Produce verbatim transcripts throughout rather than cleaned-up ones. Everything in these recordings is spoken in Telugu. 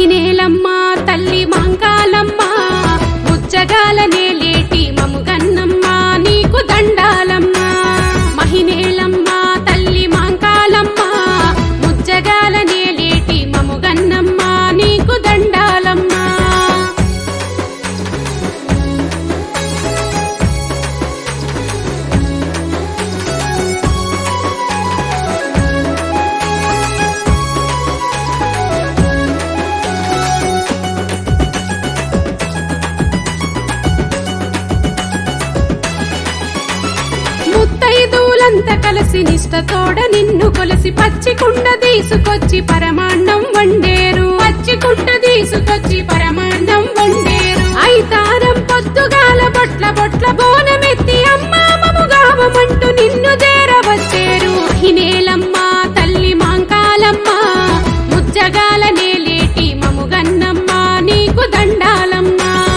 మహినేలమ్మ తల్లి మాంకాలమ్మ ముచ్చగాల నేలేటి మముగన్నమ్మ నీకు దండాలమ్మ. మహినేలమ్మ తల్లి మాంకాలమ్మ ముచ్చగాల నేలేటి మముగన్నమ్మ నీకు దండాలమ్మ. ముత్తైదులంతా కలిసి నిష్టతోడ నిన్ను కొలిసి పచ్చికుండ తీసుకొచ్చి పరమాన్నం వండేరు. పచ్చికుండ తీసుకొచ్చి పరమాన్నం వండేరు. ఐతారం పొద్దుగాల బొట్ల బొట్ల బోనమెత్తి అమ్మా మముగావమంటూ నిన్ను చేరవచ్చేరు. మహినేలమ్మ తల్లి మాంకాలమ్మ ముచ్చగాల నేలేటి మముగన్నమ్మ నీకు దండాలమ్మ.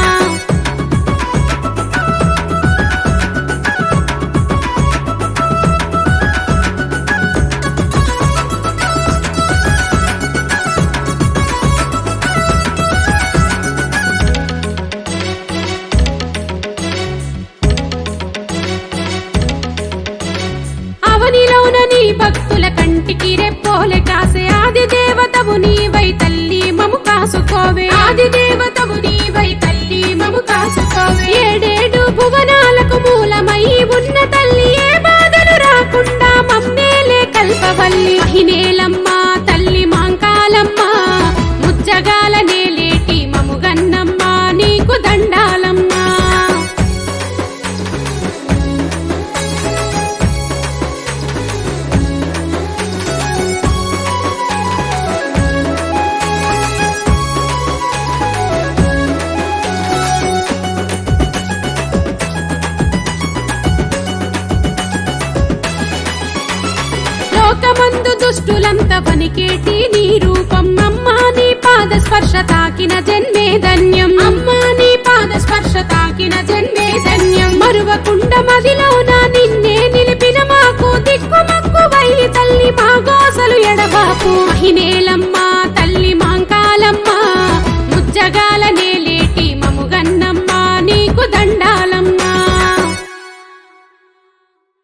అవనిలోన నీ భక్తుల కంటికి రెప్పోలే కాసే ఆది దేవతవు నీవై తల్లి మము కాసుకోవే. ఆది దేవతవు నీవై తల్లి మము కాసుకోవే. ఏడేడు భువనాలకు మూలమై ఉన్న తల్లి ఏ బాధలు రాకుండా మమ్మేలే కల్పవల్లి. మహినేలమ్మ తల్లి మాంకాలమ్మ ముచ్చగాల నేలేటి మముగన్నమ్మ నీకు దండాలమ్మ. లోకమందు దుష్టులంతా వనికేటి నీ రూపం అమ్మా నీ పాద స్పర్శ తాకిన జన్మే ధన్యం. అమ్మా నీ పాద స్పర్శ తాకిన జన్మే ధన్యం. మరువకుండ మదిలోన నిన్నే నిలిపిన మాకు దిక్కుమక్కువై తల్లి మా గోసలు ఎడబాపు. మహినేలమ్మ